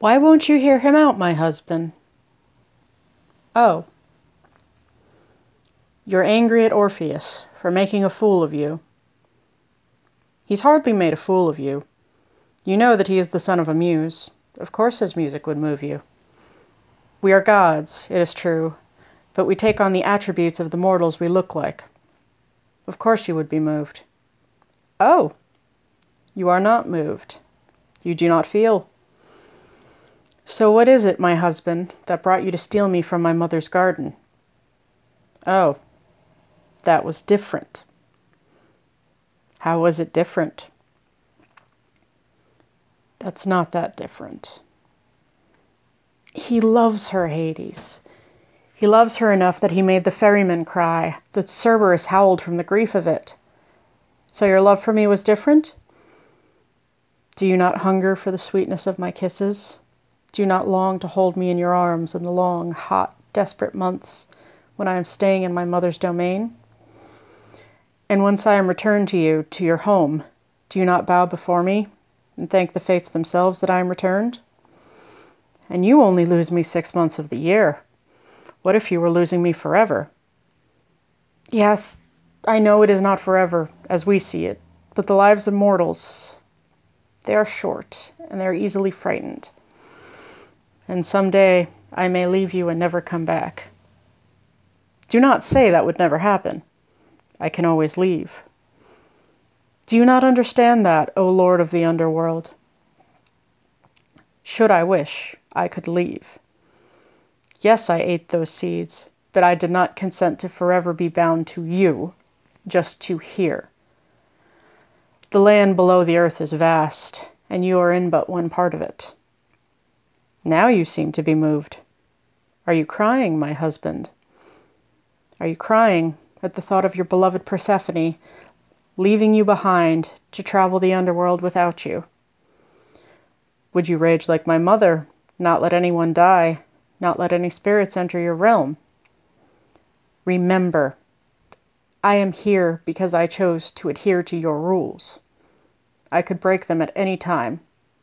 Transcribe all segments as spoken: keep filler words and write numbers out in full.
Why won't you hear him out, my husband? Oh, you're angry at Orpheus for making a fool of you. He's hardly made a fool of you. You know that he is the son of a muse. Of course his music would move you. We are gods, it is true, but we take on the attributes of the mortals we look like. Of course you would be moved. Oh, you are not moved. You do not feel. So what is it, my husband, that brought you to steal me from my mother's garden? Oh, that was different. How was it different? That's not that different. He loves her, Hades. He loves her enough that he made the ferryman cry, that Cerberus howled from the grief of it. So your love for me was different? Do you not hunger for the sweetness of my kisses? Do you not long to hold me in your arms in the long, hot, desperate months when I am staying in my mother's domain? And once I am returned to you, to your home, do you not bow before me and thank the fates themselves that I am returned? And you only lose me six months of the year. What if you were losing me forever? Yes, I know it is not forever, as we see it, but the lives of mortals, they are short, and they are easily frightened. And someday I may leave you and never come back. Do not say that would never happen. I can always leave. Do you not understand that, O Lord of the underworld? Should I wish, I could leave. Yes, I ate those seeds, but I did not consent to forever be bound to you, just to here. The land below the earth is vast, and you are in but one part of it. Now you seem to be moved. Are you crying, my husband? Are you crying at the thought of your beloved Persephone leaving you behind to travel the underworld without you? Would you rage like my mother, not let anyone die, not let any spirits enter your realm? Remember, I am here because I chose to adhere to your rules. I could break them at any time.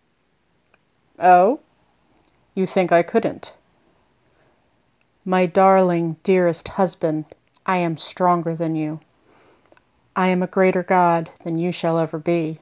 Oh? You think I couldn't? My darling, dearest husband, I am stronger than you. I am a greater god than you shall ever be.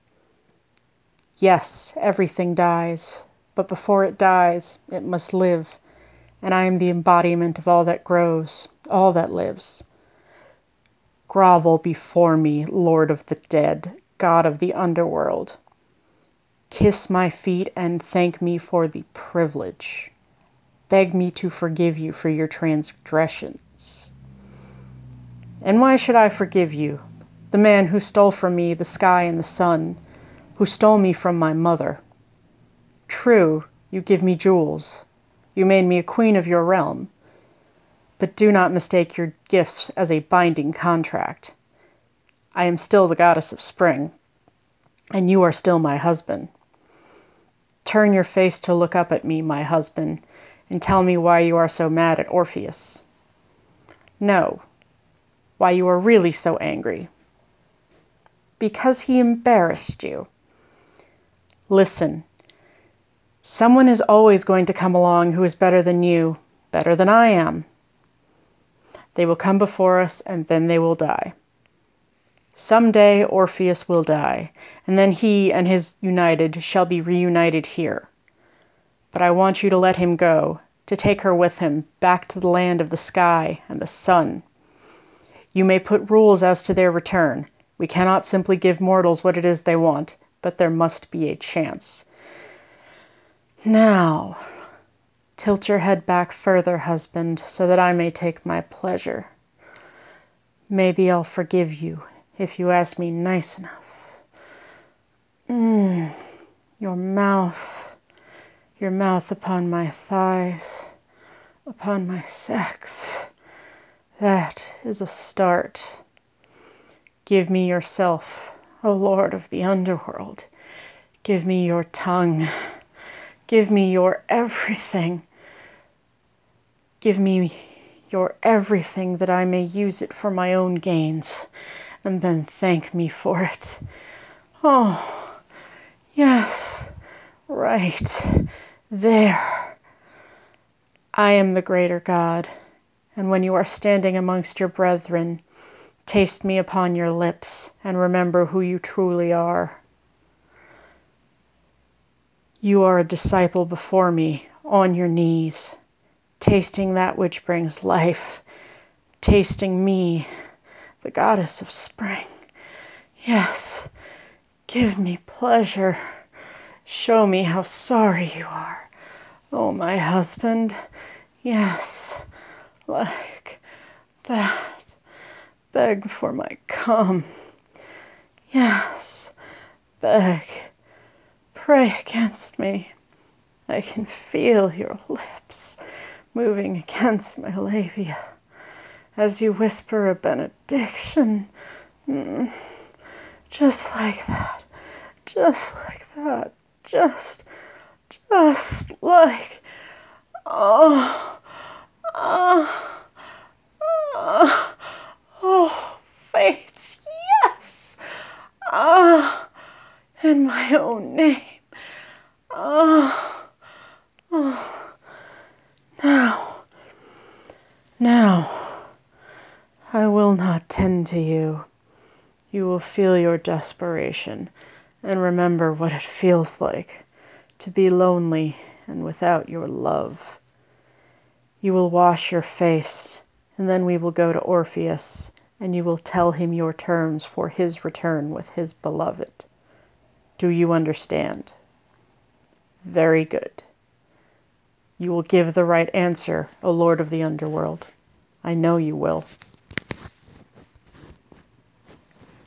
Yes, everything dies, but before it dies, it must live, and I am the embodiment of all that grows, all that lives. Grovel before me, Lord of the dead, God of the underworld. Kiss my feet and thank me for the privilege. Beg me to forgive you for your transgressions. And why should I forgive you, the man who stole from me the sky and the sun, who stole me from my mother? True, you give me jewels. You made me a queen of your realm. But do not mistake your gifts as a binding contract. I am still the goddess of spring, and you are still my husband. Turn your face to look up at me, my husband, and tell me why you are so mad at Orpheus. No, why you are really so angry. Because he embarrassed you. Listen, someone is always going to come along who is better than you, better than I am. They will come before us, and then they will die. Someday Orpheus will die, and then he and his united shall be reunited here. But I want you to let him go, to take her with him back to the land of the sky and the sun. You may put rules as to their return. We cannot simply give mortals what it is they want, but there must be a chance. Now, tilt your head back further, husband, so that I may take my pleasure. Maybe I'll forgive you if you ask me nice enough. Mmm, your mouth, your mouth upon my thighs, upon my sex. That is a start. Give me yourself, O Lord of the underworld. Give me your tongue. Give me your everything. Give me your everything that I may use it for my own gains, and then thank me for it. Oh, yes, right. There. I am the greater God, and when you are standing amongst your brethren, taste me upon your lips, and remember who you truly are. You are a disciple before me, on your knees, tasting that which brings life, tasting me, the goddess of spring. Yes, give me pleasure. Show me how sorry you are. Oh, my husband, yes, like that. Beg for my cum. Yes, beg. Pray against me. I can feel your lips moving against my labia as you whisper a benediction. Mm. Just like that. Just like that. Just, just like, oh, oh, oh, oh, fates, yes. Ah, in my own name. Ah, oh, now, now, I will not tend to you. You will feel your desperation and remember what it feels like to be lonely and without your love. You will wash your face, and then we will go to Orpheus, and you will tell him your terms for his return with his beloved. Do you understand? Very good. You will give the right answer, O Lord of the Underworld. I know you will.